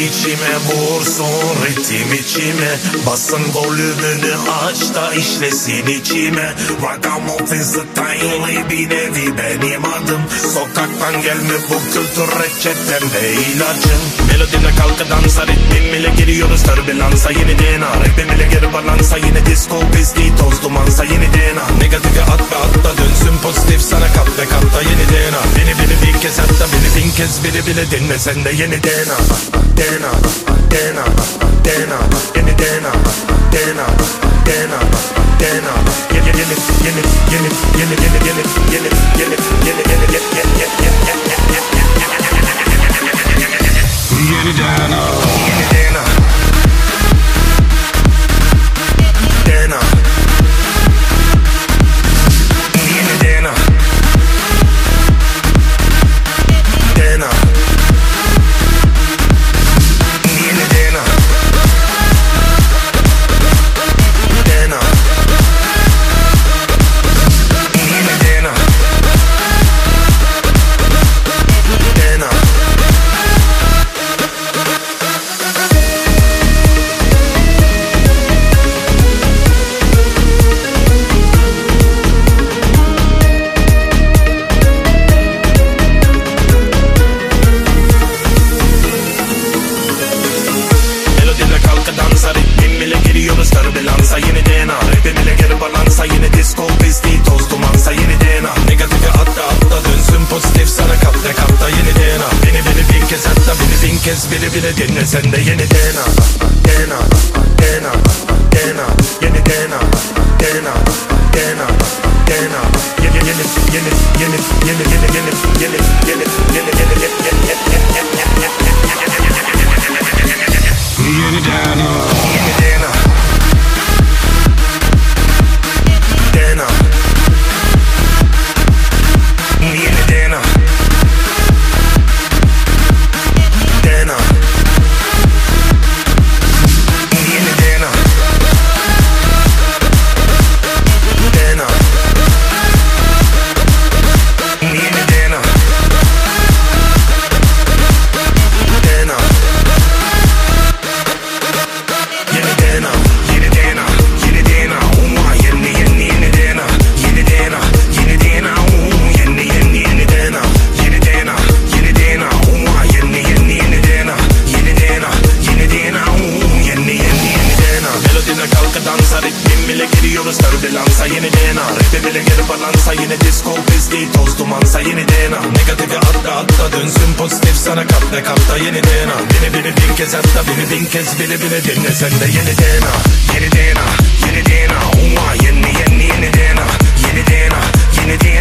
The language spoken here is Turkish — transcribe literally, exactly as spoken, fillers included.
içime vursun ritim içime. Basın volümünü aç da işlesin içime. Ragamuffin style bir nevi benim adım. Sokaktan gelme bu kültür reçetem ve ilacım. Melodine kalka dansa ritmim ile giriyoruz türbülansa. Yeni D N A rapim ile geri balansa. Yine disco pisliği toz dumansa. Yeni D N A negatifi at ve at da dönsün pozitif sana kat ve katta. Yeni D N A beni beni bir kez hatta beni bin kez biri bile dinle sen de. Yeni D N A D N A D N A D N A yeni D N A D N A D N A D N A yeni yeni yeni yeni yeni yeni yeni yeni yeni yeni yeni yeni yeni D N A yeni D N A D N A yeni D N A D N A türbülansa. Yeni D N A rapim ile geri balansa. Yine disco pisliği toz dumansa. Yeni D N A negatifi atla atla dönsün pozitif sana kat ve katta. Yeni D N A beni beni bin kez hatta beni bin kez biri bile dinle sen de. Yeni D N A D N A D N A D N A yeni D N A D N A D N A D N A yeni yeni yeni yeni yeni yeni yeni yeni yeni yeni yeni yeni D N A yeni D N A D N A yeni D N A D N A yeni D N A D N A yeni D N A D N A yeni D N A yeni D N A yeni D N A uma yeni yeni yeni D N A yeni D N A yeni D N A yeni yeni yeni D N A yeni D N A yeni D N A uma yeni yeni yeni D N A yeni D N A yeni D N A yeni yeni yeni D N A melodine kalka dansa ritmim ile giriyoruz türbülansa. Yeni D N A rapim ile geri balansa. Yine disco pisliği toz dumansa. Yeni D N A negatifi atla atla dönsün pozitif sana kat ve katta. Yeni D N A beni beni bin kez hatta beni bin kez bile bile dinle sen de. Yeni D N A yeni D N A yeni D N A uma yeni yeni yeni D N A yeni D N A yeni D N A